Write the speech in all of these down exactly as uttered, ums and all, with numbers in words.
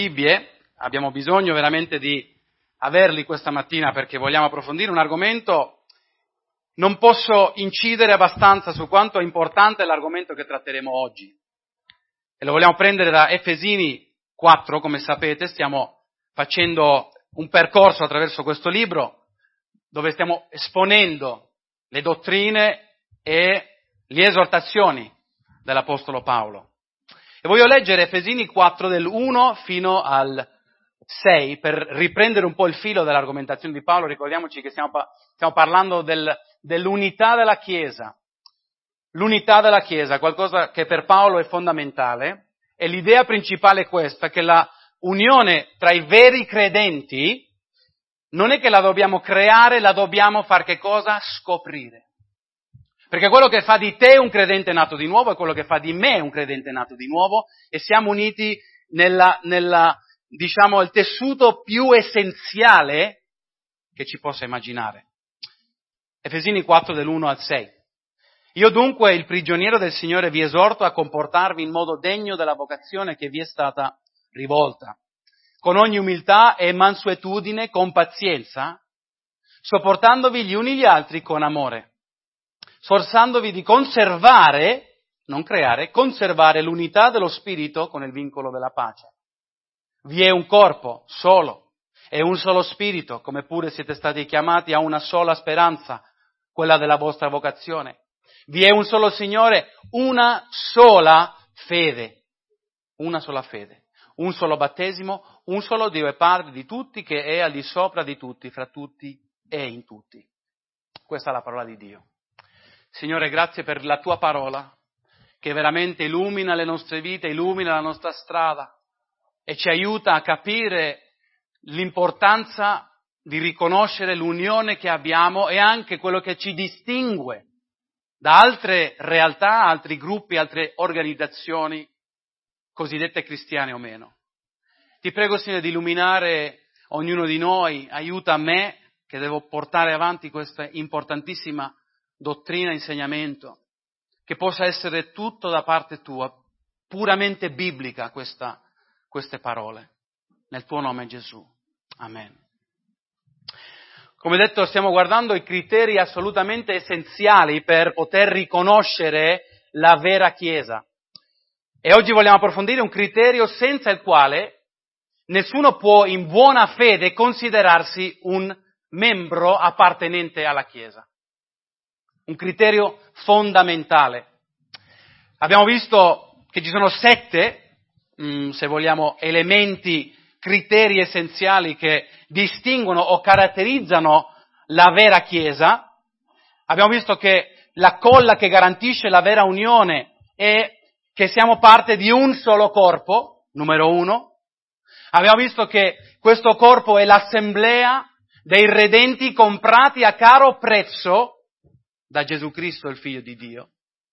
Bibbie, abbiamo bisogno veramente di averli questa mattina perché vogliamo approfondire un argomento. Non posso incidere abbastanza su quanto è importante l'argomento che tratteremo oggi. E lo vogliamo prendere da Efesini quattro, come sapete, stiamo facendo un percorso attraverso questo libro dove stiamo esponendo le dottrine e le esortazioni dell'Apostolo Paolo. E voglio leggere Efesini quattro dall'uno fino al sei per riprendere un po' il filo dell'argomentazione di Paolo. Ricordiamoci che stiamo, stiamo parlando del, dell'unità della Chiesa. L'unità della Chiesa, qualcosa che per Paolo è fondamentale, e l'idea principale è questa, che la unione tra i veri credenti non è che la dobbiamo creare, la dobbiamo far che cosa? Scoprire. Perché quello che fa di te un credente nato di nuovo è quello che fa di me un credente nato di nuovo, e siamo uniti nella, nella diciamo, il tessuto più essenziale che ci possa immaginare. Efesini quattro dall'uno al sei. Io dunque, il prigioniero del Signore, vi esorto a comportarvi in modo degno della vocazione che vi è stata rivolta, con ogni umiltà e mansuetudine, con pazienza, sopportandovi gli uni gli altri con amore, sforzandovi di conservare, non creare, conservare l'unità dello Spirito con il vincolo della pace. Vi è un corpo solo e un solo Spirito, come pure siete stati chiamati a una sola speranza, quella della vostra vocazione. Vi è un solo Signore, una sola fede, una sola fede, un solo battesimo, un solo Dio e Padre di tutti, che è al di sopra di tutti, fra tutti e in tutti. Questa è la parola di Dio. Signore, grazie per la tua parola, che veramente illumina le nostre vite, illumina la nostra strada e ci aiuta a capire l'importanza di riconoscere l'unione che abbiamo e anche quello che ci distingue da altre realtà, altri gruppi, altre organizzazioni, cosiddette cristiane o meno. Ti prego, Signore, di illuminare ognuno di noi, aiuta me, che devo portare avanti questa importantissima dottrina e insegnamento, che possa essere tutto da parte tua, puramente biblica questa, queste parole. Nel tuo nome, Gesù. Amen. Come detto, stiamo guardando i criteri assolutamente essenziali per poter riconoscere la vera Chiesa. E oggi vogliamo approfondire un criterio senza il quale nessuno può in buona fede considerarsi un membro appartenente alla Chiesa. Un criterio fondamentale. Abbiamo visto che ci sono sette, mh, se vogliamo, elementi, criteri essenziali che distinguono o caratterizzano la vera Chiesa. Abbiamo visto che la colla che garantisce la vera unione è che siamo parte di un solo corpo, numero uno. Abbiamo visto che questo corpo è l'assemblea dei redenti comprati a caro prezzo da Gesù Cristo, il Figlio di Dio.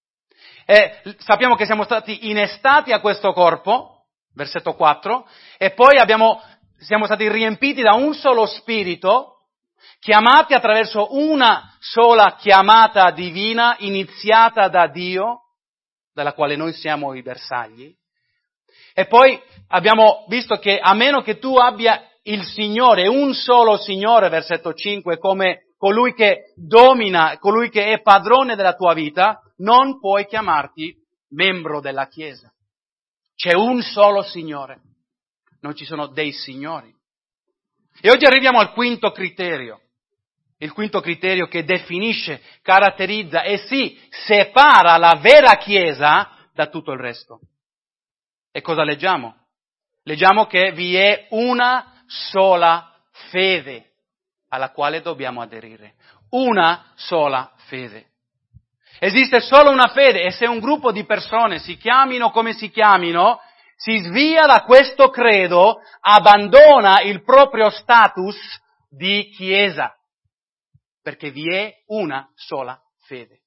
E sappiamo che siamo stati innestati a questo corpo, versetto quattro, e poi abbiamo, siamo stati riempiti da un solo Spirito, chiamati attraverso una sola chiamata divina, iniziata da Dio, dalla quale noi siamo i bersagli. E poi abbiamo visto che a meno che tu abbia il Signore, un solo Signore, versetto cinque, come colui che domina, colui che è padrone della tua vita, non puoi chiamarti membro della Chiesa. C'è un solo Signore, non ci sono dei signori. E oggi arriviamo al quinto criterio, il quinto criterio che definisce, caratterizza e si separa la vera Chiesa da tutto il resto. E cosa leggiamo? Leggiamo che vi è una sola fede alla quale dobbiamo aderire. Una sola fede. Esiste solo una fede, e se un gruppo di persone, si chiamino come si chiamino, si svia da questo credo, abbandona il proprio status di Chiesa, perché vi è una sola fede.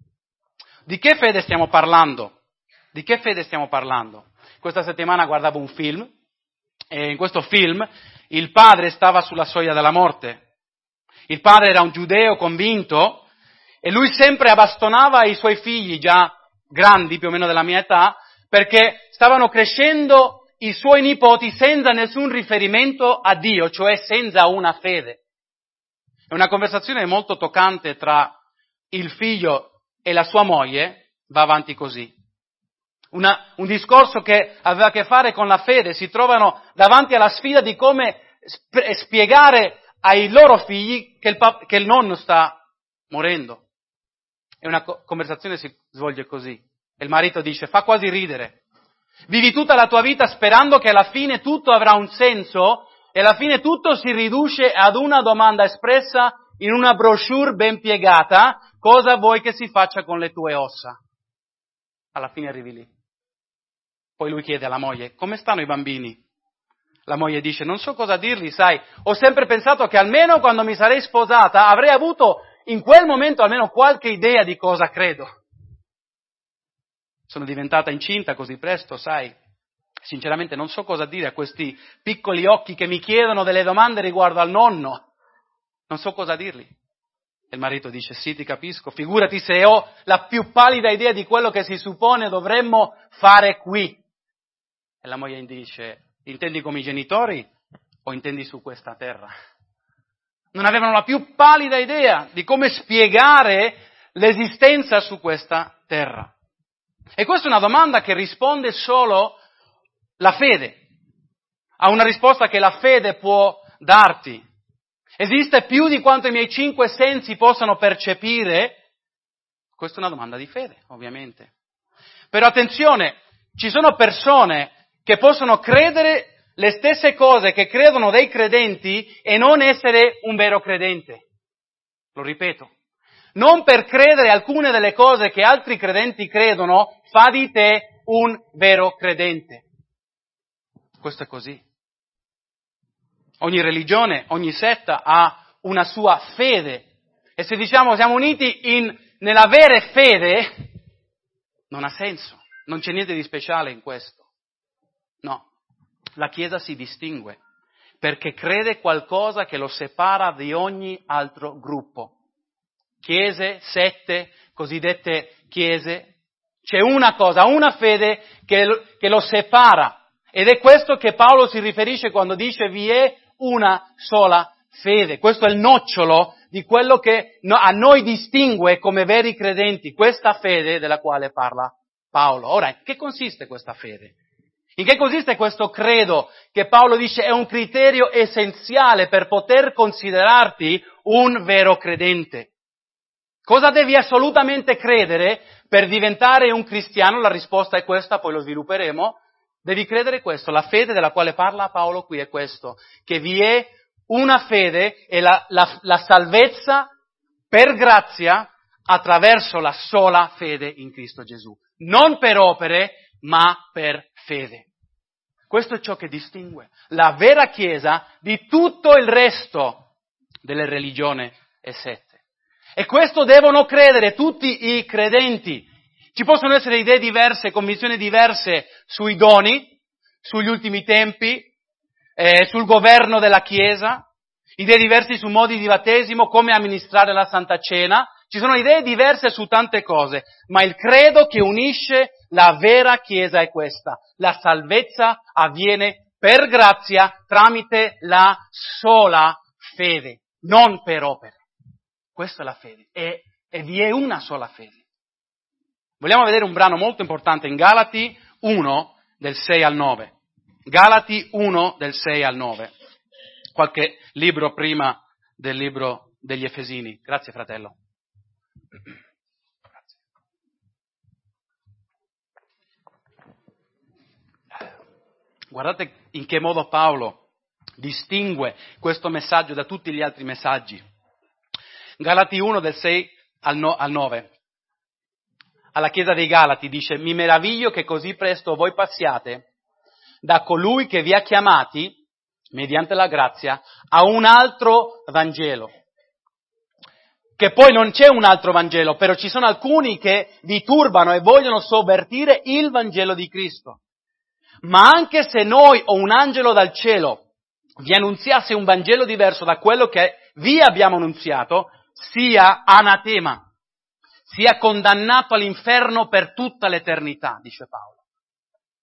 Di che fede stiamo parlando? Di che fede stiamo parlando? Questa settimana guardavo un film, e in questo film il padre stava sulla soglia della morte. Il padre era un giudeo convinto e lui sempre abbastonava i suoi figli, già grandi, più o meno della mia età, perché stavano crescendo i suoi nipoti senza nessun riferimento a Dio, cioè senza una fede. È una conversazione molto toccante tra il figlio e la sua moglie, va avanti così. Una, un discorso che aveva a che fare con la fede, si trovano davanti alla sfida di come sp- spiegare ai loro figli che il, pap- che il nonno sta morendo. E una co- conversazione si svolge così. E il marito dice, fa quasi ridere. Vivi tutta la tua vita sperando che alla fine tutto avrà un senso e alla fine tutto si riduce ad una domanda espressa in una brochure ben piegata, cosa vuoi che si faccia con le tue ossa? Alla fine arrivi lì. Poi lui chiede alla moglie, come stanno i bambini? La moglie dice, non so cosa dirgli, sai, ho sempre pensato che almeno quando mi sarei sposata avrei avuto in quel momento almeno qualche idea di cosa credo. Sono diventata incinta così presto, sai. Sinceramente non so cosa dire a questi piccoli occhi che mi chiedono delle domande riguardo al nonno. Non so cosa dirgli. E il marito dice, sì, ti capisco, figurati se ho la più pallida idea di quello che si suppone dovremmo fare qui. E la moglie dice, intendi come i genitori o intendi su questa terra? Non avevano la più pallida idea di come spiegare l'esistenza su questa terra. E questa è una domanda che risponde solo la fede. Ha una risposta che la fede può darti. Esiste più di quanto i miei cinque sensi possano percepire? Questa è una domanda di fede, ovviamente. Però attenzione, ci sono persone che possono credere le stesse cose che credono dei credenti e non essere un vero credente. Lo ripeto. Non per credere alcune delle cose che altri credenti credono, fa di te un vero credente. Questo è così. Ogni religione, ogni setta ha una sua fede. E se diciamo siamo uniti in, nell'avere fede, non ha senso. Non c'è niente di speciale in questo. No. La Chiesa si distingue perché crede qualcosa che lo separa di ogni altro gruppo. Chiese, sette, cosiddette chiese, c'è una cosa, una fede che lo, che lo separa. Ed è questo che Paolo si riferisce quando dice vi è una sola fede. Questo è il nocciolo di quello che a noi distingue come veri credenti, questa fede della quale parla Paolo. Ora, in che consiste questa fede? In che consiste questo credo che Paolo dice è un criterio essenziale per poter considerarti un vero credente? Cosa devi assolutamente credere per diventare un cristiano? La risposta è questa, poi lo svilupperemo. Devi credere questo, la fede della quale parla Paolo qui è questo, che vi è una fede e la, la, la salvezza per grazia attraverso la sola fede in Cristo Gesù. Non per opere, ma per fede. Questo è ciò che distingue la vera Chiesa di tutto il resto delle religioni e sette. E questo devono credere tutti i credenti. Ci possono essere idee diverse, convinzioni diverse sui doni, sugli ultimi tempi, eh, sul governo della Chiesa, idee diverse su modi di battesimo, come amministrare la Santa Cena. Ci sono idee diverse su tante cose, ma il credo che unisce la vera Chiesa è questa. La salvezza avviene per grazia tramite la sola fede, non per opere. Questa è la fede e, e vi è una sola fede. Vogliamo vedere un brano molto importante in Galati uno del sei al nove. Galati uno del sei al nove. Qualche libro prima del libro degli Efesini. Grazie fratello. Guardate in che modo Paolo distingue questo messaggio da tutti gli altri messaggi. Galati uno del sei al nove. Alla Chiesa dei Galati dice: mi meraviglio che così presto voi passiate da colui che vi ha chiamati, mediante la grazia, a un altro Vangelo. Che poi non c'è un altro Vangelo, però ci sono alcuni che vi turbano e vogliono sovvertire il Vangelo di Cristo. Ma anche se noi o un angelo dal cielo vi annunziasse un Vangelo diverso da quello che vi abbiamo annunziato, sia anatema, sia condannato all'inferno per tutta l'eternità, dice Paolo.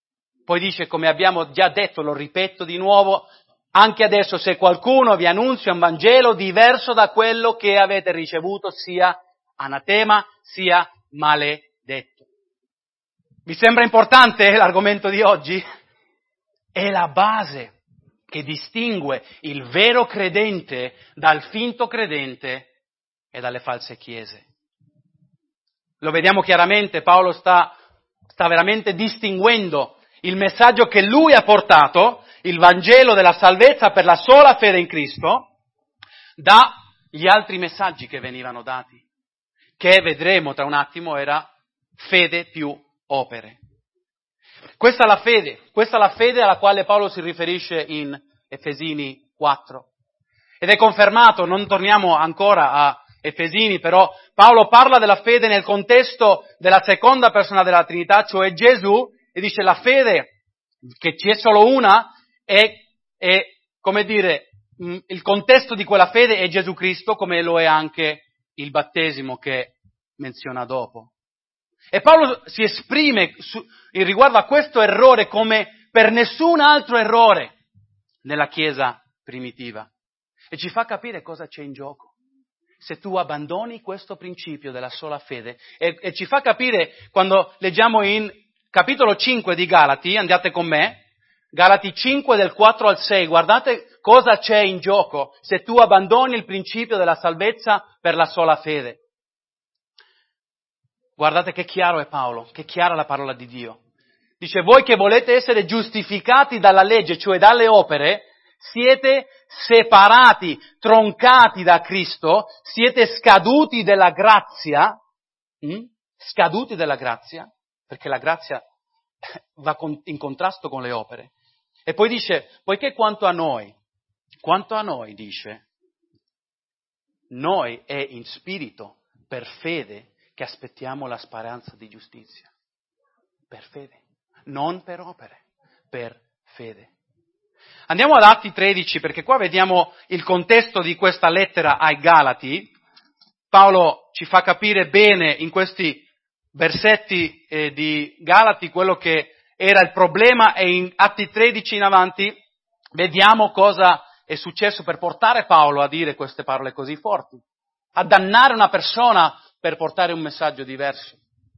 Poi dice, come abbiamo già detto, lo ripeto di nuovo, anche adesso se qualcuno vi annunzia un Vangelo diverso da quello che avete ricevuto, sia anatema, sia maledetto. Vi sembra importante l'argomento di oggi? È la base che distingue il vero credente dal finto credente e dalle false chiese. Lo vediamo chiaramente, Paolo sta, sta veramente distinguendo il messaggio che lui ha portato, il Vangelo della salvezza per la sola fede in Cristo, dagli altri messaggi che venivano dati, che vedremo tra un attimo era fede più opere. Questa è la fede, questa è la fede alla quale Paolo si riferisce in Efesini quattro. Ed è confermato, non torniamo ancora a Efesini, però Paolo parla della fede nel contesto della seconda persona della Trinità, cioè Gesù, e dice la fede, che c'è solo una, è, è come dire, il contesto di quella fede è Gesù Cristo, come lo è anche il battesimo che menziona dopo. E Paolo si esprime su, in riguardo a questo errore come per nessun altro errore nella Chiesa primitiva. E ci fa capire cosa c'è in gioco se tu abbandoni questo principio della sola fede. E, e ci fa capire quando leggiamo in capitolo cinque di Galati, andate con me, Galati cinque del quattro al sei, guardate cosa c'è in gioco se tu abbandoni il principio della salvezza per la sola fede. Guardate che chiaro è Paolo, che chiara la parola di Dio. Dice, voi che volete essere giustificati dalla legge, cioè dalle opere, siete separati, troncati da Cristo, siete scaduti della grazia, hm? scaduti della grazia, perché la grazia va in contrasto con le opere. E poi dice, poiché quanto a noi, quanto a noi, dice, noi è in spirito, per fede, che aspettiamo la speranza di giustizia. Per fede, non per opere, per fede. Andiamo ad Atti tredici, perché qua vediamo il contesto di questa lettera ai Galati. Paolo ci fa capire bene in questi versetti eh, di Galati quello che era il problema, e in Atti tredici in avanti vediamo cosa è successo per portare Paolo a dire queste parole così forti, a dannare una persona per portare un messaggio diverso.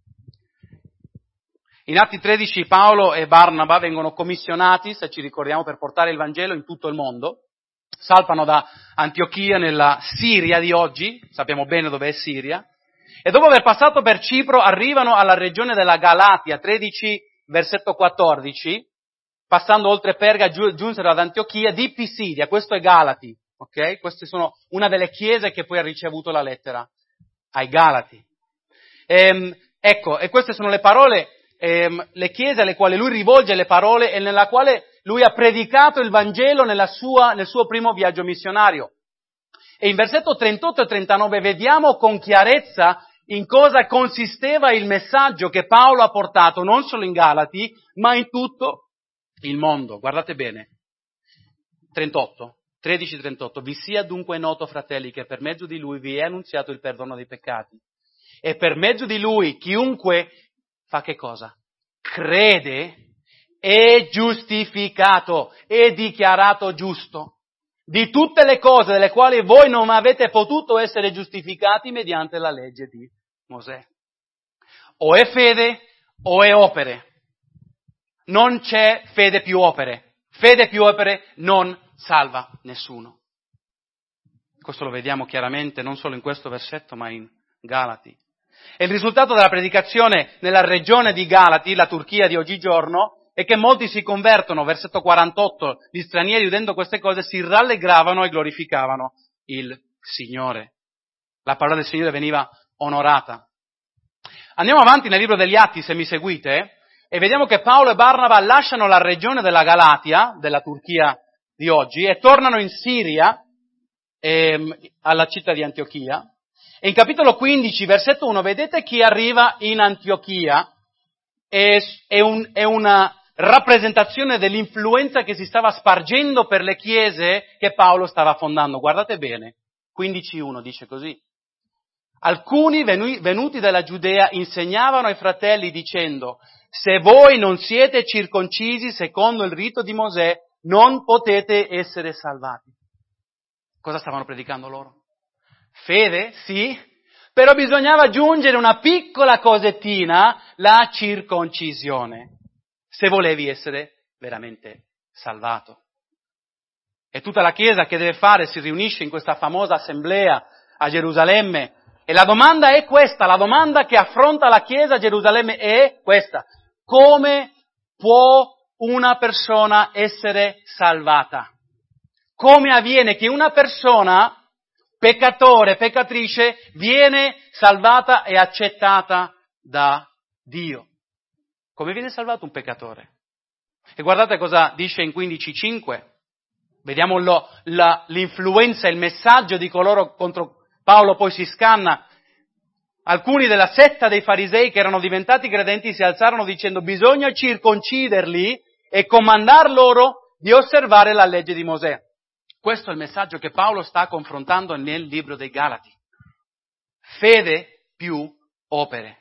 In Atti tredici Paolo e Barnaba vengono commissionati, se ci ricordiamo, per portare il Vangelo in tutto il mondo. Salpano da Antiochia nella Siria di oggi, sappiamo bene dove è Siria, e dopo aver passato per Cipro arrivano alla regione della Galatia, tredici versetto quattordici, passando oltre Perga giunsero ad Antiochia di Pisidia, questo è Galati, ok? Queste sono una delle chiese che poi ha ricevuto la lettera ai Galati. Ehm, ecco, e queste sono le parole, ehm, le chiese alle quali lui rivolge le parole e nella quale lui ha predicato il Vangelo nella sua, nel suo primo viaggio missionario. E in versetto trentotto e trentanove vediamo con chiarezza in cosa consisteva il messaggio che Paolo ha portato non solo in Galati, ma in tutto il mondo. Guardate bene. trentotto, tredici trentotto. Vi sia dunque noto, fratelli, che per mezzo di lui vi è annunziato il perdono dei peccati. E per mezzo di lui chiunque fa che cosa? Crede, è giustificato, è dichiarato giusto. Di tutte le cose delle quali voi non avete potuto essere giustificati mediante la legge di Mosè. O è fede o è opere. Non c'è fede più opere. Fede più opere non salva nessuno. Questo lo vediamo chiaramente non solo in questo versetto, ma in Galati. E il risultato della predicazione nella regione di Galati, la Turchia di oggigiorno, è che molti si convertono, versetto quarantotto, gli stranieri udendo queste cose si rallegravano e glorificavano il Signore. La parola del Signore veniva onorata. Andiamo avanti nel libro degli Atti, se mi seguite, e vediamo che Paolo e Barnaba lasciano la regione della Galatia, della Turchia di oggi, e tornano in Siria, ehm, alla città di Antiochia. E in capitolo quindici, versetto uno, vedete chi arriva in Antiochia, è, è, un, è una rappresentazione dell'influenza che si stava spargendo per le chiese che Paolo stava fondando. Guardate bene, quindici uno dice così. Alcuni venuti dalla Giudea insegnavano ai fratelli dicendo: se voi non siete circoncisi secondo il rito di Mosè, non potete essere salvati. Cosa stavano predicando loro? Fede, sì, però bisognava aggiungere una piccola cosettina, la circoncisione, se volevi essere veramente salvato. E tutta la Chiesa che deve fare si riunisce in questa famosa assemblea a Gerusalemme e la domanda è questa, la domanda che affronta la Chiesa a Gerusalemme è questa: come può una persona essere salvata? Come avviene che una persona, peccatore, peccatrice, viene salvata e accettata da Dio? Come viene salvato un peccatore? E guardate cosa dice in quindici cinque. Vediamo lo, la, l'influenza, il messaggio di coloro contro Paolo poi si scanna. Alcuni della setta dei farisei che erano diventati credenti si alzarono dicendo: bisogna circonciderli e comandar loro di osservare la legge di Mosè. Questo è il messaggio che Paolo sta confrontando nel libro dei Galati. Fede più opere.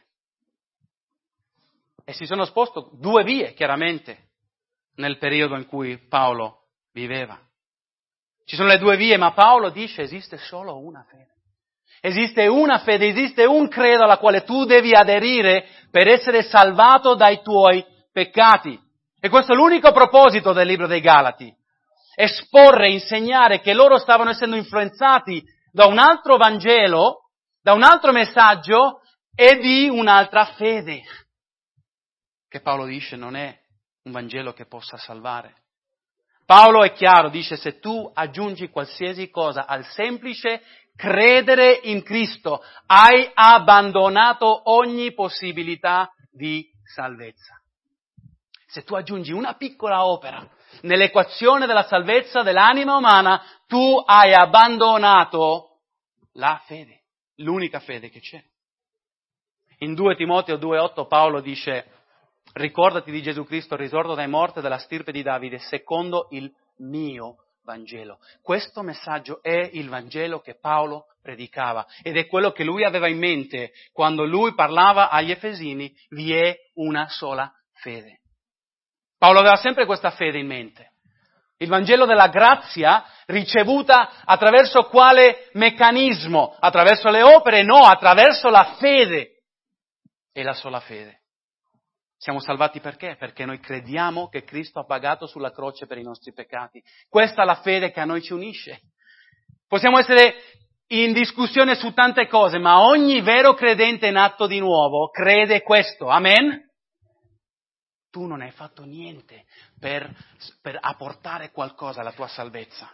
E si sono esposto due vie, chiaramente, nel periodo in cui Paolo viveva. Ci sono le due vie, ma Paolo dice esiste solo una fede. Esiste una fede, esiste un credo alla quale tu devi aderire per essere salvato dai tuoi peccati. E questo è l'unico proposito del libro dei Galati. Esporre, insegnare che loro stavano essendo influenzati da un altro Vangelo, da un altro messaggio e di un'altra fede. Che Paolo dice non è un Vangelo che possa salvare. Paolo è chiaro, dice: se tu aggiungi qualsiasi cosa al semplice credere in Cristo, hai abbandonato ogni possibilità di salvezza. Se tu aggiungi una piccola opera nell'equazione della salvezza dell'anima umana, tu hai abbandonato la fede, l'unica fede che c'è. In due Timoteo due otto Paolo dice: ricordati di Gesù Cristo, risorto dai morti della stirpe di Davide, secondo il mio Vangelo. Questo messaggio è il Vangelo che Paolo predicava ed è quello che lui aveva in mente quando lui parlava agli Efesini: vi è una sola fede. Paolo aveva sempre questa fede in mente. Il Vangelo della grazia ricevuta attraverso quale meccanismo? Attraverso le opere? No, attraverso la fede. E la sola fede. Siamo salvati perché? Perché noi crediamo che Cristo ha pagato sulla croce per i nostri peccati. Questa è la fede che a noi ci unisce. Possiamo essere in discussione su tante cose, ma ogni vero credente nato di nuovo crede questo. Amen? Tu non hai fatto niente per, per apportare qualcosa alla tua salvezza.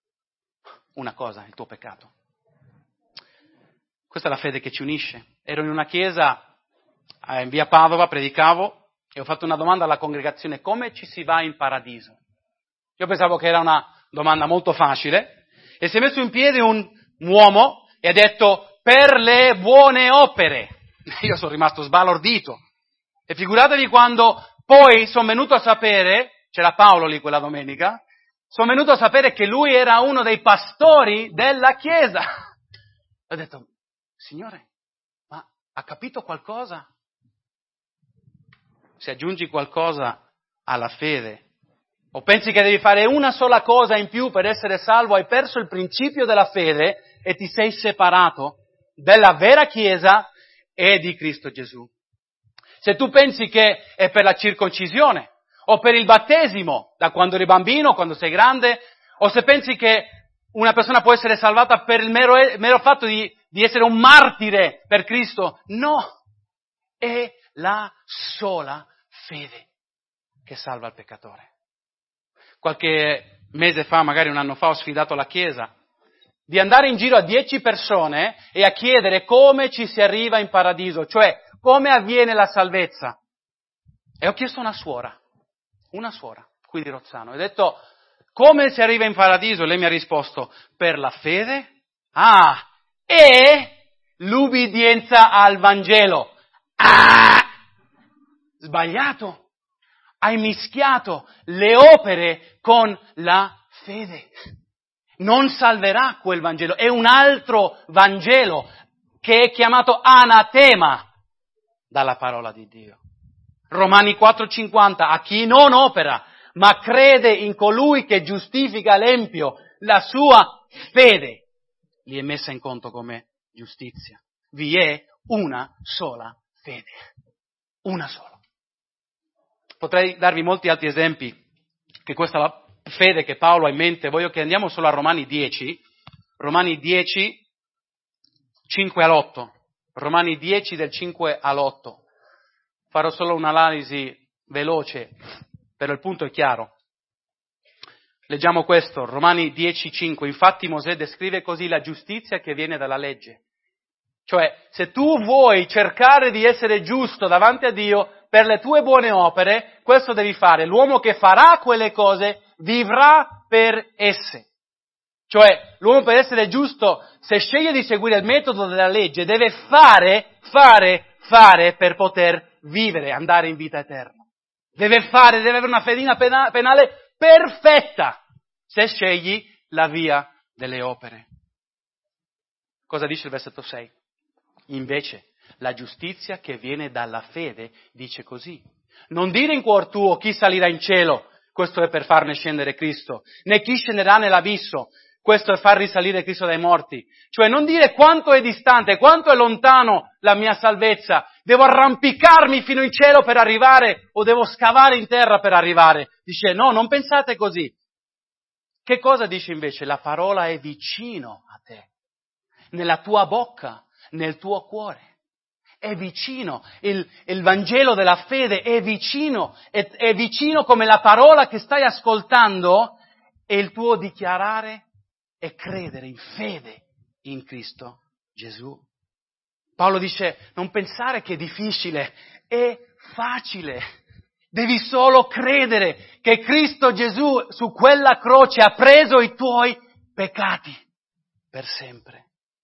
Una cosa, il tuo peccato. Questa è la fede che ci unisce. Ero in una chiesa in via Padova, predicavo e ho fatto una domanda alla congregazione: come ci si va in paradiso? Io pensavo che era una domanda molto facile e si è messo in piedi un uomo e ha detto: per le buone opere. Io sono rimasto sbalordito e figuratevi quando poi sono venuto a sapere, c'era Paolo lì quella domenica, sono venuto a sapere che lui era uno dei pastori della chiesa. Ho detto: Signore, ma ha capito qualcosa? Se aggiungi qualcosa alla fede, o pensi che devi fare una sola cosa in più per essere salvo, hai perso il principio della fede e ti sei separato della vera Chiesa e di Cristo Gesù. Se tu pensi che è per la circoncisione, o per il battesimo, da quando eri bambino, quando sei grande, o se pensi che una persona può essere salvata per il mero, mero fatto di, di essere un martire per Cristo, no, è la sola fede che salva il peccatore. Qualche mese fa, magari un anno fa, ho sfidato la Chiesa di andare in giro a dieci persone e a chiedere come ci si arriva in paradiso, cioè come avviene la salvezza. E ho chiesto a una suora, una suora qui di Rozzano, e ho detto: come si arriva in paradiso? Lei mi ha risposto: per la fede, ah, e l'ubbidienza al Vangelo. Ah! Sbagliato, hai mischiato le opere con la fede. Non salverà quel Vangelo, è un altro Vangelo che è chiamato anatema dalla parola di Dio. Romani quattro cinquanta, a chi non opera, ma crede in colui che giustifica l'empio, la sua fede gli è messa in conto come giustizia. Vi è una sola fede, una sola. Potrei darvi molti altri esempi che questa fede che Paolo ha in mente. Voglio che andiamo solo a Romani dieci, Romani dieci, cinque all'otto, Romani dieci del cinque all'otto. Farò solo un'analisi veloce, però il punto è chiaro. Leggiamo questo, Romani dieci cinque. Infatti Mosè descrive così la giustizia che viene dalla legge. Cioè, se tu vuoi cercare di essere giusto davanti a Dio per le tue buone opere, questo devi fare. L'uomo che farà quelle cose vivrà per esse. Cioè, l'uomo per essere giusto, se sceglie di seguire il metodo della legge, deve fare, fare, fare per poter vivere, andare in vita eterna. Deve fare, deve avere una fedina pena, penale perfetta, se scegli la via delle opere. Cosa dice il versetto sei? Invece, la giustizia che viene dalla fede dice così: non dire in cuor tuo chi salirà in cielo, questo è per farne scendere Cristo, né chi scenderà nell'abisso, questo è far risalire Cristo dai morti. Cioè non dire quanto è distante, quanto è lontano la mia salvezza, devo arrampicarmi fino in cielo per arrivare o devo scavare in terra per arrivare. Dice no, non pensate così. Che cosa dice invece? La parola è vicino a te, nella tua bocca, nel tuo cuore. È vicino, il, il Vangelo della fede è vicino, è, è vicino come la parola che stai ascoltando e il tuo dichiarare e credere in fede in Cristo Gesù. Paolo dice, non pensare che è difficile, è facile. Devi solo credere che Cristo Gesù su quella croce ha preso i tuoi peccati per sempre.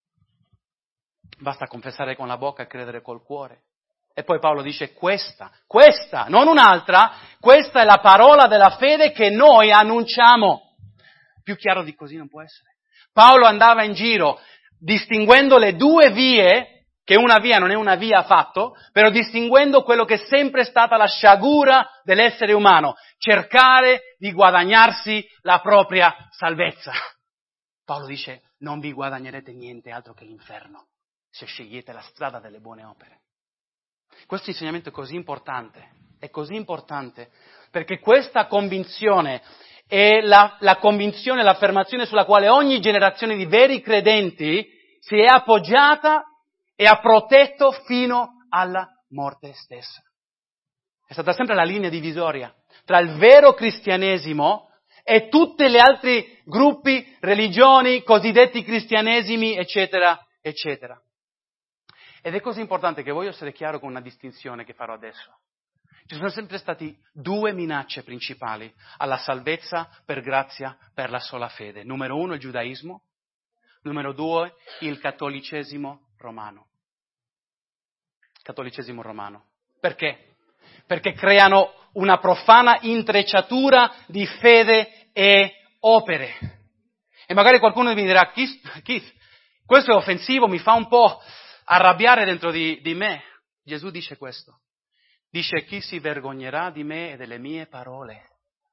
Basta confessare con la bocca e credere col cuore. E poi Paolo dice questa, questa, non un'altra, questa è la parola della fede che noi annunciamo. Più chiaro di così non può essere. Paolo andava in giro distinguendo le due vie, che una via non è una via affatto, però distinguendo quello che è sempre stata la sciagura dell'essere umano, cercare di guadagnarsi la propria salvezza. Paolo dice, non vi guadagnerete niente altro che l'inferno, se scegliete la strada delle buone opere. Questo insegnamento è così importante, è così importante, perché questa convinzione è la, la convinzione, l'affermazione sulla quale ogni generazione di veri credenti si è appoggiata e ha protetto fino alla morte stessa. È stata sempre la linea divisoria tra il vero cristianesimo e tutti gli altri gruppi, religioni, cosiddetti cristianesimi, eccetera, eccetera. Ed è così importante che voglio essere chiaro con una distinzione che farò adesso. Ci sono sempre stati due minacce principali alla salvezza per grazia per la sola fede. Numero uno il giudaismo, numero due il cattolicesimo romano. Cattolicesimo romano. Perché? Perché creano una profana intrecciatura di fede e opere. E magari qualcuno mi dirà, Keith, Keith, questo è offensivo, mi fa un po' arrabbiare dentro di, di me. Gesù dice questo. Dice, chi si vergognerà di me e delle mie parole?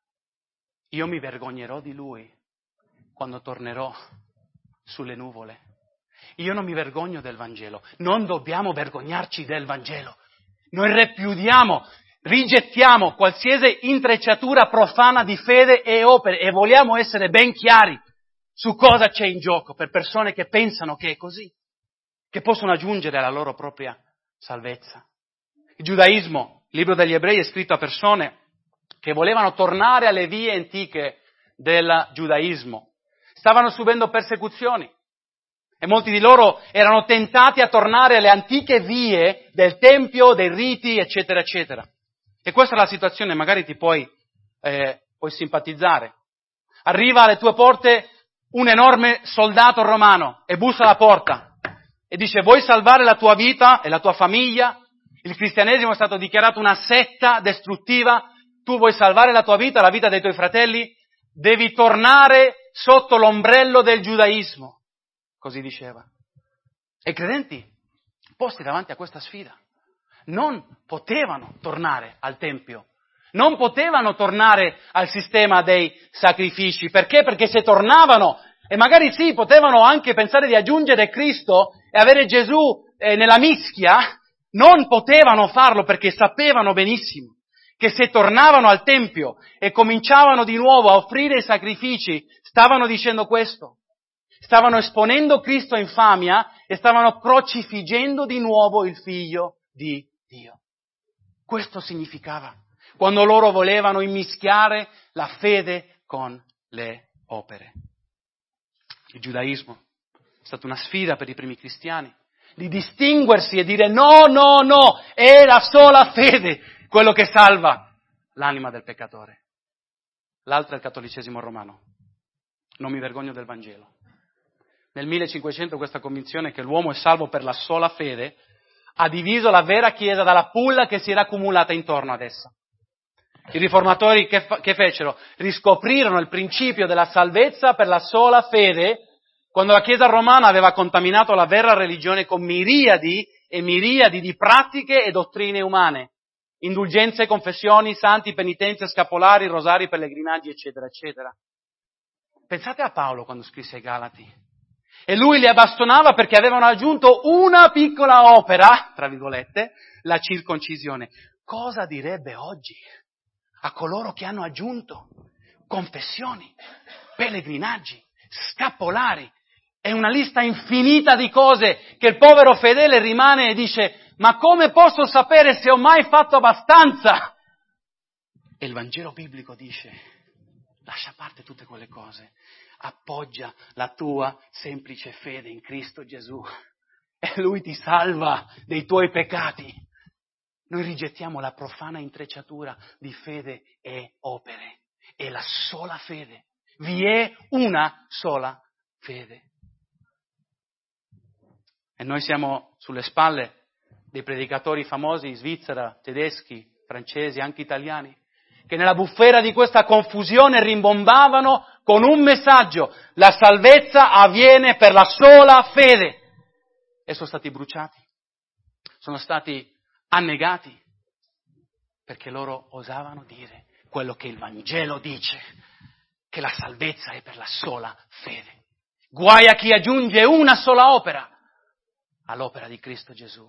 Io mi vergognerò di lui quando tornerò sulle nuvole. Io non mi vergogno del Vangelo. Non dobbiamo vergognarci del Vangelo. Noi repudiamo, rigettiamo qualsiasi intrecciatura profana di fede e opere e vogliamo essere ben chiari su cosa c'è in gioco per persone che pensano che è così, che possono aggiungere alla loro propria salvezza. Il giudaismo, il libro degli ebrei, è scritto a persone che volevano tornare alle vie antiche del giudaismo. Stavano subendo persecuzioni e molti di loro erano tentati a tornare alle antiche vie del tempio, dei riti, eccetera, eccetera. E questa è la situazione, magari ti puoi, eh, puoi simpatizzare. Arriva alle tue porte un enorme soldato romano e bussa alla porta e dice, vuoi salvare la tua vita e la tua famiglia? Il cristianesimo è stato dichiarato una setta distruttiva, tu vuoi salvare la tua vita, la vita dei tuoi fratelli, devi tornare sotto l'ombrello del giudaismo, così diceva. E i credenti, posti davanti a questa sfida, non potevano tornare al Tempio, non potevano tornare al sistema dei sacrifici. Perché? Perché se tornavano, e magari sì, potevano anche pensare di aggiungere Cristo e avere Gesù eh, nella mischia, non potevano farlo perché sapevano benissimo che se tornavano al Tempio e cominciavano di nuovo a offrire i sacrifici, stavano dicendo questo. Stavano esponendo Cristo a infamia e stavano crocifiggendo di nuovo il Figlio di Dio. Questo significava quando loro volevano immischiare la fede con le opere. Il giudaismo è stata una sfida per i primi cristiani di distinguersi e dire no, no, no, è la sola fede quello che salva l'anima del peccatore. L'altro è il cattolicesimo romano. Non mi vergogno del Vangelo. Nel millecinquecento questa convinzione che l'uomo è salvo per la sola fede ha diviso la vera Chiesa dalla pulla che si era accumulata intorno ad essa. I riformatori che, fa- che fecero? Riscoprirono il principio della salvezza per la sola fede quando la Chiesa romana aveva contaminato la vera religione con miriadi e miriadi di pratiche e dottrine umane, indulgenze, confessioni, santi, penitenze, scapolari, rosari, pellegrinaggi, eccetera, eccetera. Pensate a Paolo quando scrisse ai Galati. E lui li abbastonava perché avevano aggiunto una piccola opera, tra virgolette, la circoncisione. Cosa direbbe oggi a coloro che hanno aggiunto confessioni, pellegrinaggi, scapolari e una lista infinita di cose che il povero fedele rimane e dice: ma come posso sapere se ho mai fatto abbastanza? E il Vangelo biblico dice: lascia a parte tutte quelle cose, appoggia la tua semplice fede in Cristo Gesù e Lui ti salva dei tuoi peccati. Noi rigettiamo la profana intrecciatura di fede e opere. È la sola fede. Vi è una sola fede. E noi siamo sulle spalle dei predicatori famosi in Svizzera, tedeschi, francesi, anche italiani, che nella bufera di questa confusione rimbombavano con un messaggio: la salvezza avviene per la sola fede. E sono stati bruciati, sono stati annegati, perché loro osavano dire quello che il Vangelo dice, che la salvezza è per la sola fede. Guai a chi aggiunge una sola opera all'opera di Cristo Gesù.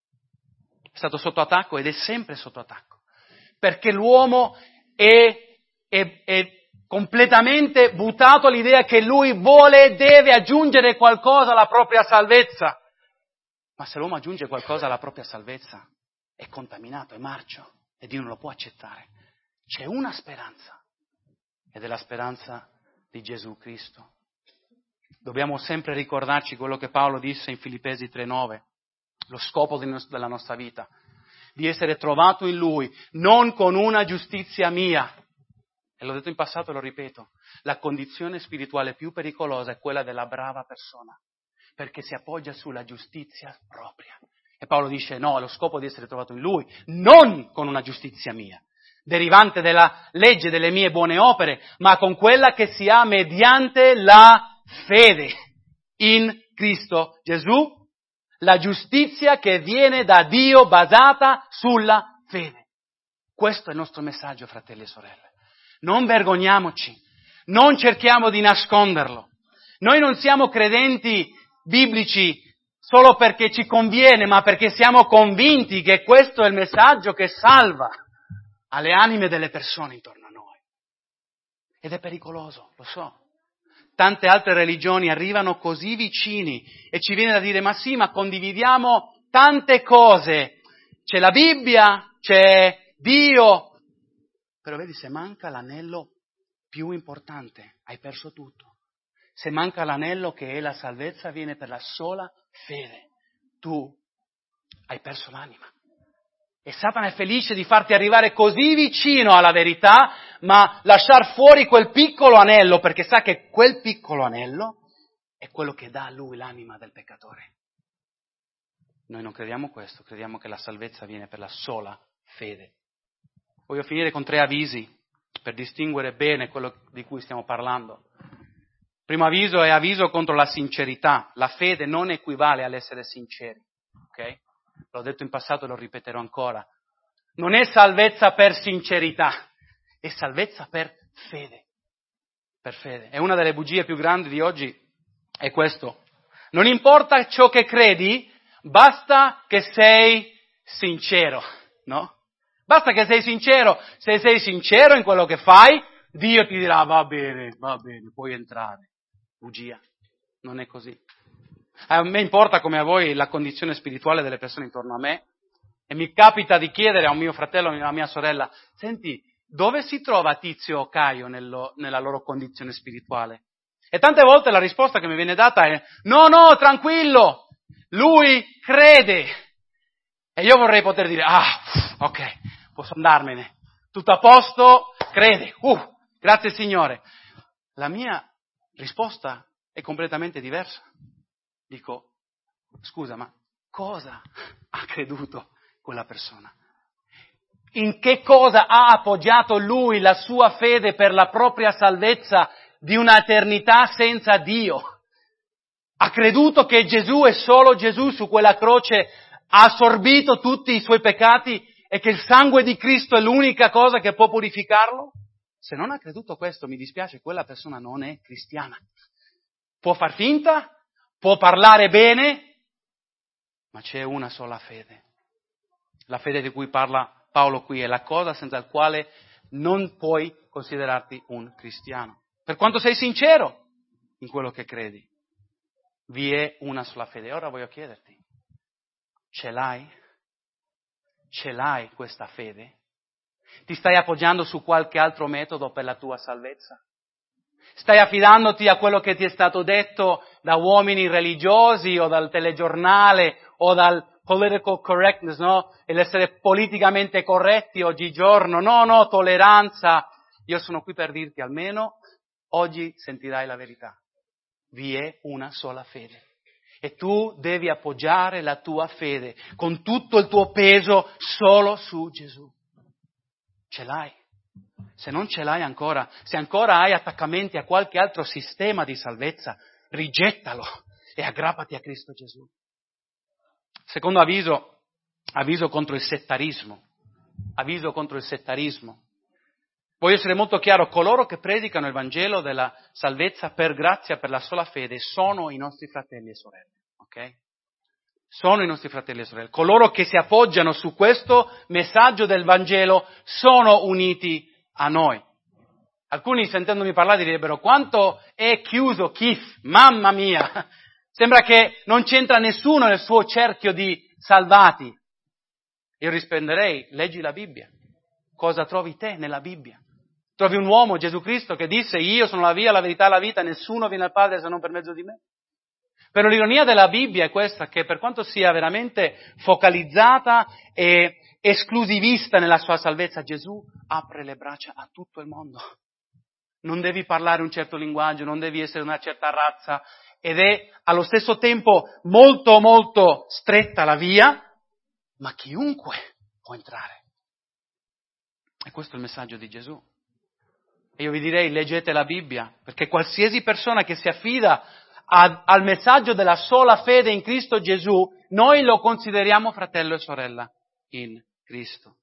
È stato sotto attacco ed è sempre sotto attacco, perché l'uomo è, è, è completamente buttato all'idea che lui vuole e deve aggiungere qualcosa alla propria salvezza. Ma se l'uomo aggiunge qualcosa alla propria salvezza, è contaminato, è marcio, e Dio non lo può accettare. C'è una speranza, ed è la speranza di Gesù Cristo. Dobbiamo sempre ricordarci quello che Paolo disse in Filippesi tre nove, lo scopo della nostra vita, di essere trovato in Lui, non con una giustizia mia. E l'ho detto in passato e lo ripeto, la condizione spirituale più pericolosa è quella della brava persona, perché si appoggia sulla giustizia propria. E Paolo dice: no, lo scopo di essere trovato in Lui, non con una giustizia mia, derivante dalla legge delle mie buone opere, ma con quella che si ha mediante la fede in Cristo Gesù, la giustizia che viene da Dio basata sulla fede. Questo è il nostro messaggio, fratelli e sorelle. Non vergogniamoci, non cerchiamo di nasconderlo. Noi non siamo credenti biblici solo perché ci conviene, ma perché siamo convinti che questo è il messaggio che salva alle anime delle persone intorno a noi. Ed è pericoloso, lo so. Tante altre religioni arrivano così vicini e ci viene da dire: ma sì, ma condividiamo tante cose. C'è la Bibbia, c'è Dio. Però vedi, se manca l'anello più importante, hai perso tutto. Se manca l'anello che è la salvezza, viene per la sola fede. Tu hai perso l'anima. E Satana è felice di farti arrivare così vicino alla verità, ma lasciar fuori quel piccolo anello, perché sa che quel piccolo anello è quello che dà a lui l'anima del peccatore. Noi non crediamo questo, crediamo che la salvezza viene per la sola fede. Voglio finire con tre avvisi per distinguere bene quello di cui stiamo parlando. Primo avviso è avviso contro la sincerità. La fede non equivale all'essere sinceri, ok? l'ho detto in passato e lo ripeterò ancora, non è salvezza per sincerità, è salvezza per fede. Per fede. E una delle bugie più grandi di oggi è questo. Non importa ciò che credi, basta che sei sincero, no? Basta che sei sincero. Se sei sincero in quello che fai, Dio ti dirà va bene, va bene, puoi entrare. Bugia. Non è così. A me importa come a voi la condizione spirituale delle persone intorno a me e mi capita di chiedere a un mio fratello o a mia sorella, senti, dove si trova Tizio o Caio nello, nella loro condizione spirituale? E tante volte la risposta che mi viene data è no, no, tranquillo, lui crede. E io vorrei poter dire, ah, ok, posso andarmene, tutto a posto, crede, uh, grazie Signore. La mia risposta è completamente diversa. Dico, scusa, ma cosa ha creduto quella persona? In che cosa ha appoggiato lui la sua fede per la propria salvezza di un'eternità senza Dio? Ha creduto che Gesù e solo Gesù su quella croce ha assorbito tutti i suoi peccati e che il sangue di Cristo è l'unica cosa che può purificarlo? Se non ha creduto questo, mi dispiace, quella persona non è cristiana. Può far finta, può parlare bene, ma c'è una sola fede. La fede di cui parla Paolo qui è la cosa senza la quale non puoi considerarti un cristiano. Per quanto sei sincero in quello che credi, vi è una sola fede. Ora voglio chiederti, ce l'hai? Ce l'hai questa fede? Ti stai appoggiando su qualche altro metodo per la tua salvezza? Stai affidandoti a quello che ti è stato detto da uomini religiosi o dal telegiornale o dal political correctness, no? E l'essere politicamente corretti oggigiorno. No, no, tolleranza. Io sono qui per dirti almeno oggi sentirai la verità. Vi è una sola fede. E tu devi appoggiare la tua fede con tutto il tuo peso solo su Gesù. Ce l'hai? Se non ce l'hai ancora, se ancora hai attaccamenti a qualche altro sistema di salvezza, rigettalo e aggrappati a Cristo Gesù. Secondo avviso, avviso contro il settarismo. Avviso contro il settarismo. Voglio essere molto chiaro, coloro che predicano il Vangelo della salvezza per grazia, per la sola fede, sono i nostri fratelli e sorelle, ok? Sono i nostri fratelli e sorelle. Coloro che si appoggiano su questo messaggio del Vangelo sono uniti a noi. Alcuni sentendomi parlare direbbero, quanto è chiuso Kif, mamma mia! Sembra che non c'entra nessuno nel suo cerchio di salvati. Io risponderei, leggi la Bibbia. Cosa trovi te nella Bibbia? Trovi un uomo, Gesù Cristo, che disse, io sono la via, la verità e la vita, nessuno viene al Padre se non per mezzo di me. Però l'ironia della Bibbia è questa, che per quanto sia veramente focalizzata e esclusivista nella sua salvezza, Gesù apre le braccia a tutto il mondo. Non devi parlare un certo linguaggio, non devi essere una certa razza, ed è allo stesso tempo molto molto stretta la via, ma chiunque può entrare. E questo è il messaggio di Gesù. E io vi direi, leggete la Bibbia, perché qualsiasi persona che si affida a, al messaggio della sola fede in Cristo Gesù, noi lo consideriamo fratello e sorella in Cristo.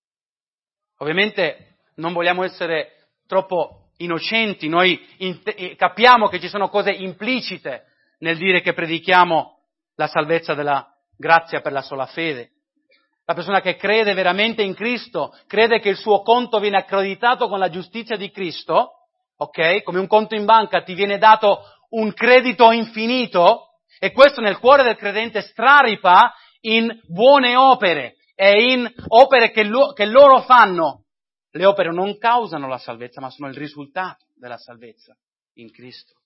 Ovviamente non vogliamo essere troppo innocenti, noi in, capiamo che ci sono cose implicite nel dire che predichiamo la salvezza della grazia per la sola fede. La persona che crede veramente in Cristo, crede che il suo conto viene accreditato con la giustizia di Cristo, ok? Come un conto in banca ti viene dato un credito infinito, e questo nel cuore del credente straripa in buone opere e in opere che, lo, che loro fanno. Le opere non causano la salvezza, ma sono il risultato della salvezza in Cristo.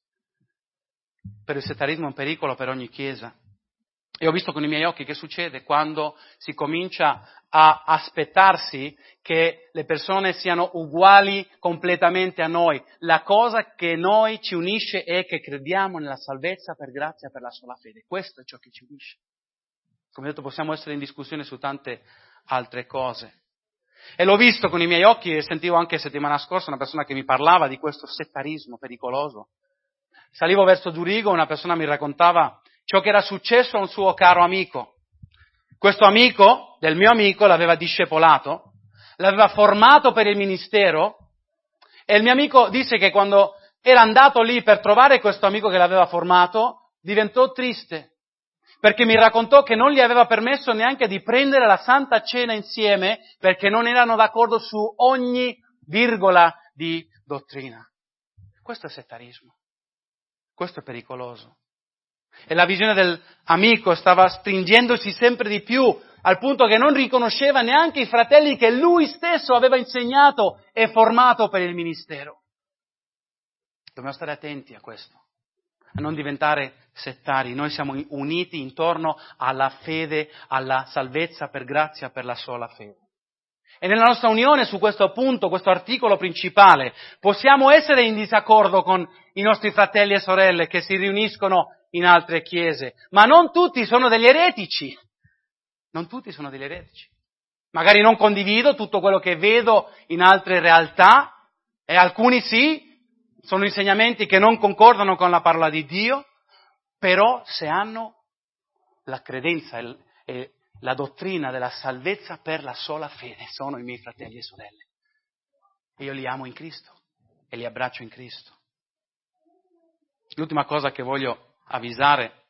Per il settarismo è un pericolo per ogni chiesa. E ho visto con i miei occhi che succede quando si comincia a aspettarsi che le persone siano uguali completamente a noi. La cosa che noi ci unisce è che crediamo nella salvezza per grazia per la sola fede. Questo è ciò che ci unisce. Come detto, possiamo essere in discussione su tante altre cose. E l'ho visto con i miei occhi e sentivo anche settimana scorsa una persona che mi parlava di questo settarismo pericoloso. Salivo verso Zurigo, una persona mi raccontava ciò che era successo a un suo caro amico. Questo amico del mio amico l'aveva discepolato, l'aveva formato per il ministero, e il mio amico disse che quando era andato lì per trovare questo amico che l'aveva formato, diventò triste, perché mi raccontò che non gli aveva permesso neanche di prendere la Santa Cena insieme, perché non erano d'accordo su ogni virgola di dottrina. Questo è settarismo, questo è pericoloso. E la visione dell'amico stava stringendosi sempre di più, al punto che non riconosceva neanche i fratelli che lui stesso aveva insegnato e formato per il ministero. Dobbiamo stare attenti a questo, a non diventare settari. Noi siamo uniti intorno alla fede, alla salvezza per grazia, per la sola fede. E nella nostra unione su questo punto, questo articolo principale, possiamo essere in disaccordo con i nostri fratelli e sorelle che si riuniscono in altre chiese, ma non tutti sono degli eretici. Non tutti sono degli eretici. Magari non condivido tutto quello che vedo in altre realtà, e alcuni sì, sono insegnamenti che non concordano con la parola di Dio, però se hanno la credenza e la dottrina della salvezza per la sola fede, sono i miei fratelli e sorelle. E io li amo in Cristo e li abbraccio in Cristo. L'ultima cosa che voglio avvisare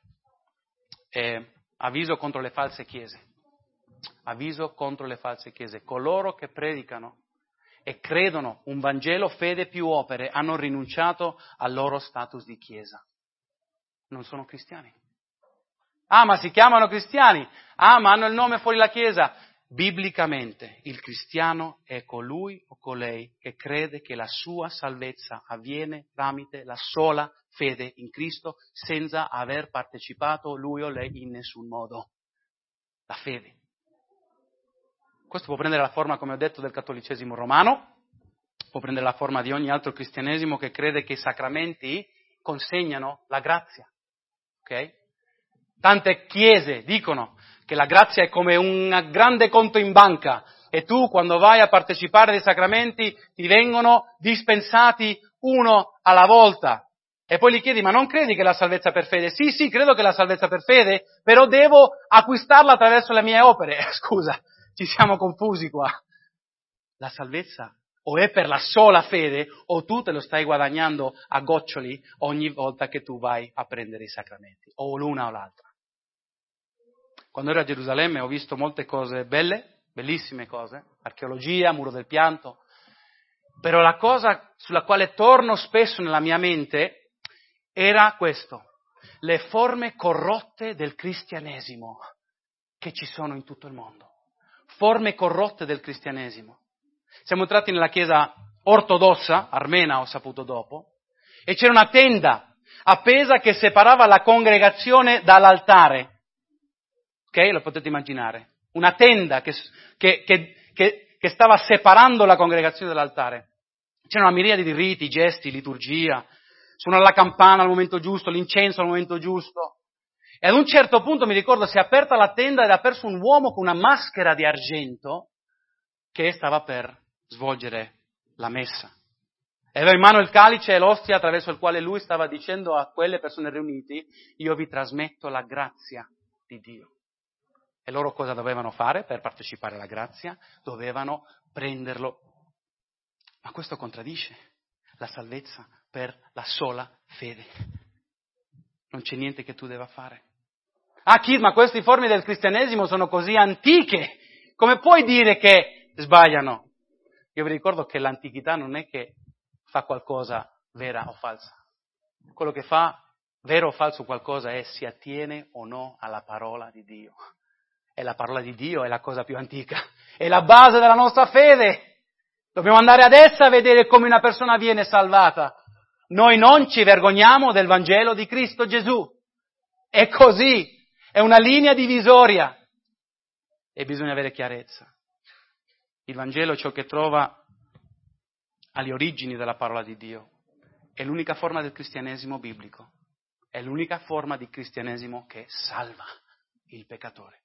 è avviso contro le false chiese. Avviso contro le false chiese. Coloro che predicano e credono un Vangelo fede più opere hanno rinunciato al loro status di chiesa. Non sono cristiani. Ah, ma si chiamano cristiani. Ah, ma hanno il nome fuori la chiesa. Biblicamente il cristiano è colui o colei che crede che la sua salvezza avviene tramite la sola fede in Cristo, senza aver partecipato lui o lei in nessun modo. La fede. Questo può prendere la forma, come ho detto, del cattolicesimo romano, può prendere la forma di ogni altro cristianesimo che crede che i sacramenti consegnano la grazia. Ok? Tante chiese dicono che la grazia è come un grande conto in banca e tu quando vai a partecipare ai sacramenti ti vengono dispensati uno alla volta. E poi gli chiedi, ma non credi che la salvezza per fede? Sì, sì, credo che la salvezza per fede, però devo acquistarla attraverso le mie opere. Scusa, ci siamo confusi qua. La salvezza o è per la sola fede o tu te lo stai guadagnando a goccioli ogni volta che tu vai a prendere i sacramenti, o l'una o l'altra. Quando ero a Gerusalemme ho visto molte cose belle, bellissime cose, archeologia, muro del pianto, però la cosa sulla quale torno spesso nella mia mente era questo: le forme corrotte del cristianesimo che ci sono in tutto il mondo. Forme corrotte del cristianesimo. Siamo entrati nella chiesa ortodossa, armena ho saputo dopo, e c'era una tenda appesa che separava la congregazione dall'altare. Ok? Lo potete immaginare. Una tenda che, che, che, che, che stava separando la congregazione dall'altare. C'era una miriade di riti, gesti, liturgia, suonare la campana al momento giusto, l'incenso al momento giusto. E ad un certo punto, mi ricordo, si è aperta la tenda ed ha perso un uomo con una maschera di argento che stava per svolgere la messa. E aveva in mano il calice e l'ostia attraverso il quale lui stava dicendo a quelle persone riunite: io vi trasmetto la grazia di Dio. E loro cosa dovevano fare per partecipare alla grazia? Dovevano prenderlo. Ma questo contraddice la salvezza per la sola fede. Non c'è niente che tu debba fare. Ah, Kid, ma queste forme del cristianesimo sono così antiche. Come puoi dire che sbagliano? Io vi ricordo che l'antichità non è che fa qualcosa vera o falsa. Quello che fa vero o falso qualcosa è si attiene o no alla parola di Dio. E la parola di Dio è la cosa più antica, è la base della nostra fede. Dobbiamo andare ad essa a vedere come una persona viene salvata. Noi non ci vergogniamo del Vangelo di Cristo Gesù. È così, è una linea divisoria e bisogna avere chiarezza. Il Vangelo è ciò che trova alle origini della parola di Dio. È l'unica forma del cristianesimo biblico. È l'unica forma di cristianesimo che salva il peccatore.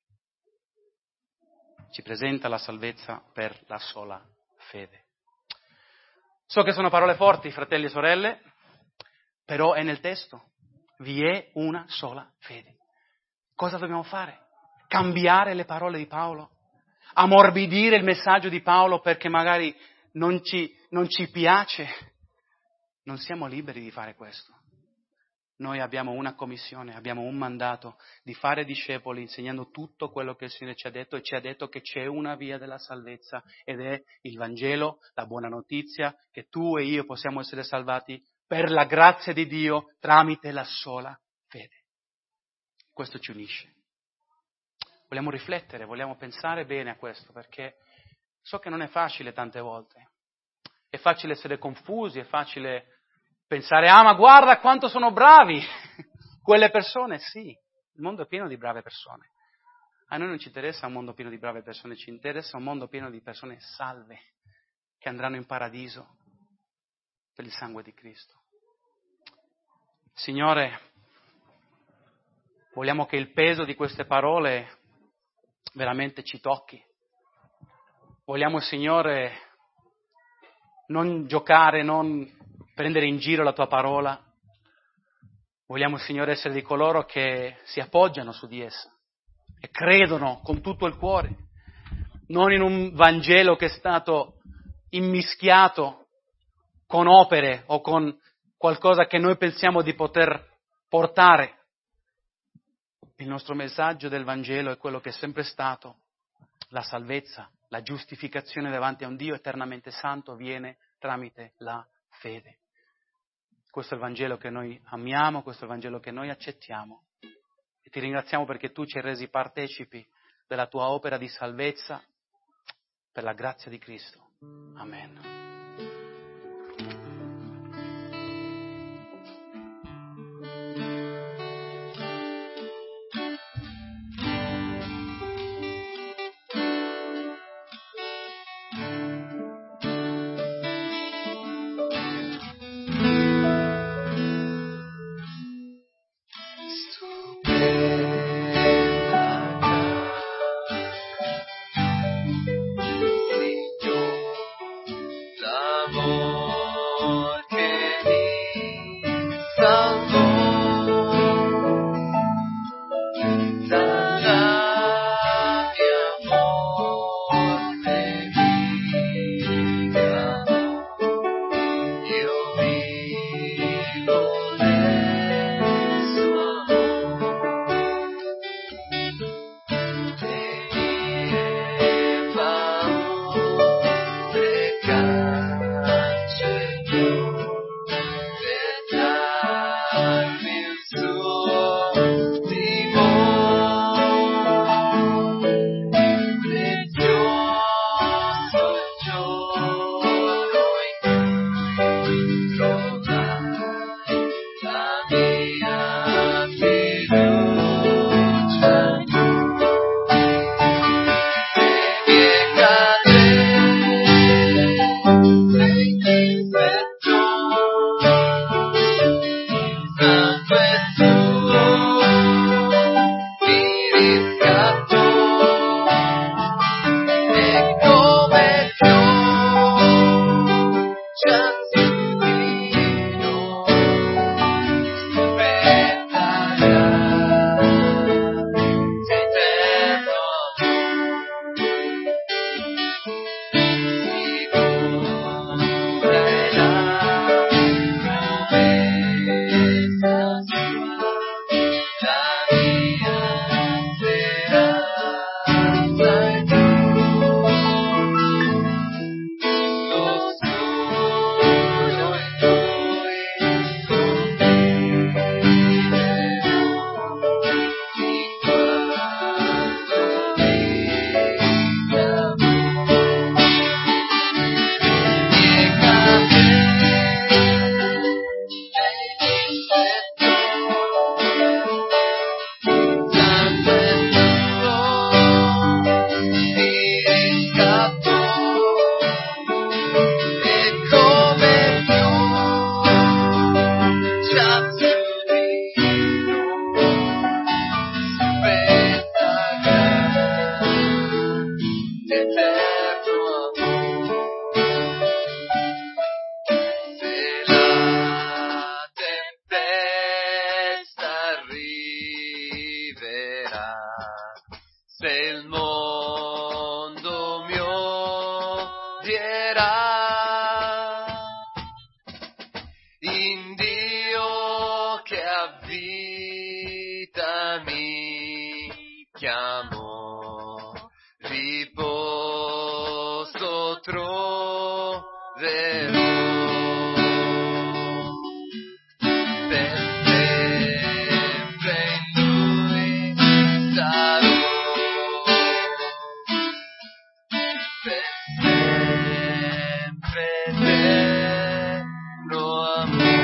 Ci presenta la salvezza per la sola fede. So che sono parole forti, fratelli e sorelle, però è nel testo. Vi è una sola fede. Cosa dobbiamo fare? cambiare le parole di Paolo, ammorbidire il messaggio di Paolo perché magari non ci, non ci piace. Non siamo liberi di fare questo. Noi abbiamo una commissione, abbiamo un mandato di fare discepoli insegnando tutto quello che il Signore ci ha detto, e ci ha detto che c'è una via della salvezza ed è il Vangelo, la buona notizia che tu e io possiamo essere salvati per la grazia di Dio tramite la sola fede. Questo ci unisce. Vogliamo riflettere, vogliamo pensare bene a questo, perché so che non è facile tante volte. È facile essere confusi, è facile pensare, ah ma guarda quanto sono bravi quelle persone. Sì, il mondo è pieno di brave persone. A noi non ci interessa un mondo pieno di brave persone, ci interessa un mondo pieno di persone salve, che andranno in paradiso per il sangue di Cristo. Signore, vogliamo che il peso di queste parole veramente ci tocchi. Vogliamo, Signore, non giocare, non prendere in giro la tua parola. Vogliamo, Signore, essere di coloro che si appoggiano su di essa e credono con tutto il cuore, non in un Vangelo che è stato immischiato con opere o con qualcosa che noi pensiamo di poter portare. Il nostro messaggio del Vangelo è quello che è sempre stato: la salvezza, la giustificazione davanti a un Dio eternamente santo viene tramite la fede. Questo è il Vangelo che noi amiamo, questo è il Vangelo che noi accettiamo. E ti ringraziamo perché tu ci hai resi partecipi della tua opera di salvezza per la grazia di Cristo. Amen. che a vita mi chiamò, riposo troverò. Per sempre in Lui sarò, per sempre eterno amore.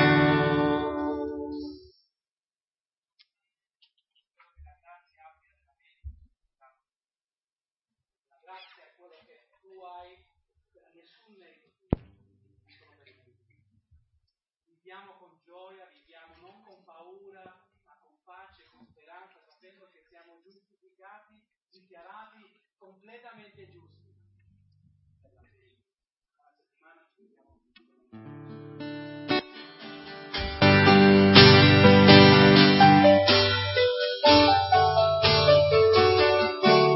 La grazia è quello che tu hai, nessun merito. Viviamo con gioia, viviamo non con paura, ma con pace, con speranza, sapendo che siamo giustificati, dichiarati completamente giusti.